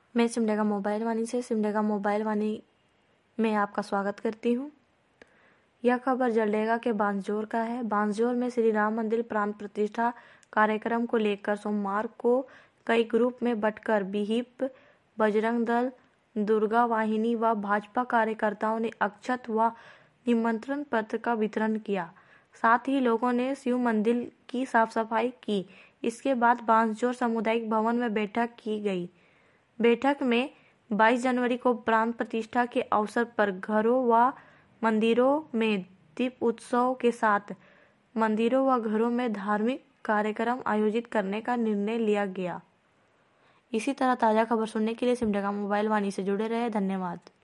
मैं सिमडेगा मोबाइल वाणी से सिमडेगा मोबाइल वाणी में आपका स्वागत करती हूँ। यह खबर जलडेगा के बांसजोर का है। बांसजोर में श्री राम मंदिर प्राण प्रतिष्ठा कार्यक्रम को लेकर सोमवार को कई ग्रुप में बंटकर विहिप, बजरंग दल, दुर्गा वाहिनी व भाजपा कार्यकर्ताओं ने अक्षत व निमंत्रण पत्र का वितरण किया। साथ ही लोगों ने शिव मंदिर की साफ सफाई की। इसके बाद बांसजोर सामुदायिक भवन में बैठक की गई। बैठक में 22 जनवरी को प्राण प्रतिष्ठा के अवसर पर घरों व मंदिरों में दीप उत्सव के साथ मंदिरों व घरों में धार्मिक कार्यक्रम आयोजित करने का निर्णय लिया गया। इसी तरह ताज़ा खबर सुनने के लिए सिमडेगा मोबाइल वाणी से जुड़े रहे। धन्यवाद।